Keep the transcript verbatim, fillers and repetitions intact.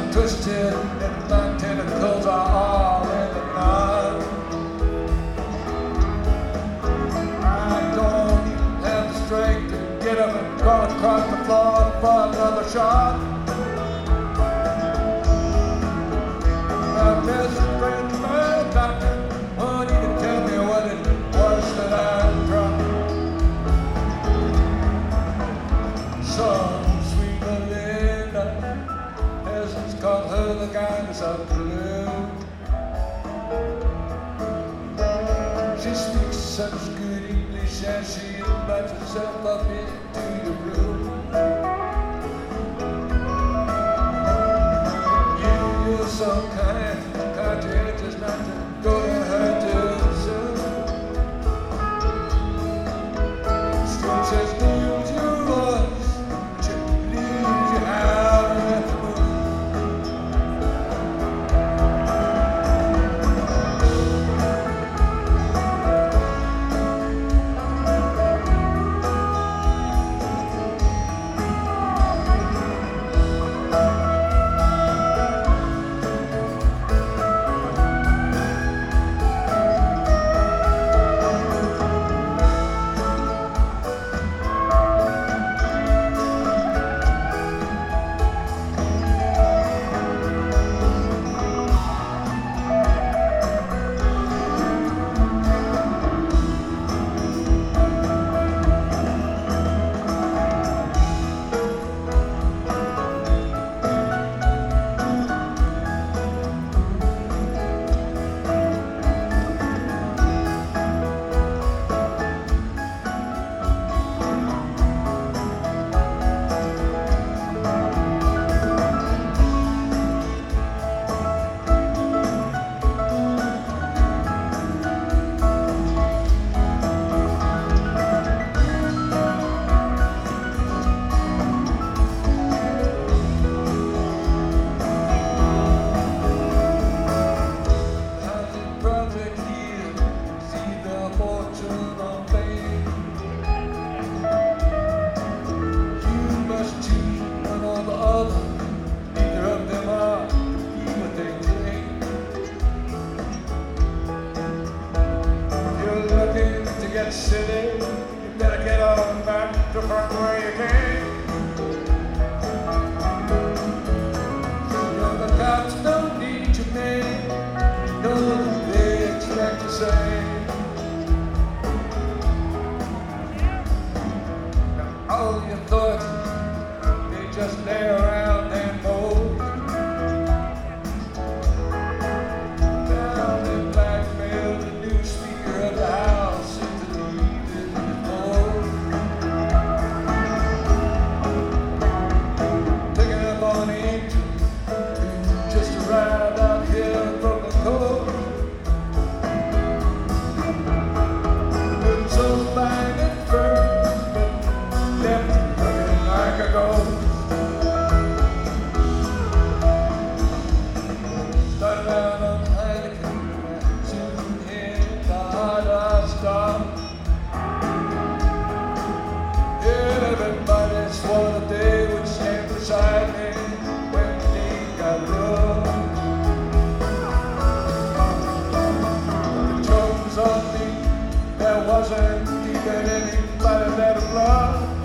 twisted and my tentacles are all in the knot. I don't even have the strength to get up and crawl across the floor for another shot. My best friend, my doctor, won't even tell me what it was that I dropped. Some sweet Melinda, peasants call her the goddess of blue. She speaks such good English as she invites herself up into the room. You, you're so kind, conscientious not to go to her too soon. Still says, lose your voice, but you leave your house at the moon. Silly, you better get on back to front where you came. You know the cops don't need your name, you know they expect the same. Now all your thoughts, they just lay around and mold. Now they blackmail the new speaker of the house. Right out here from the coast, been so fine and firm, but left looking like a ghost. Started out on Heineken, soon hit the hard rock stop. Everybody swore that they would stand beside me when they got rough. On me, there wasn't even anybody that loved.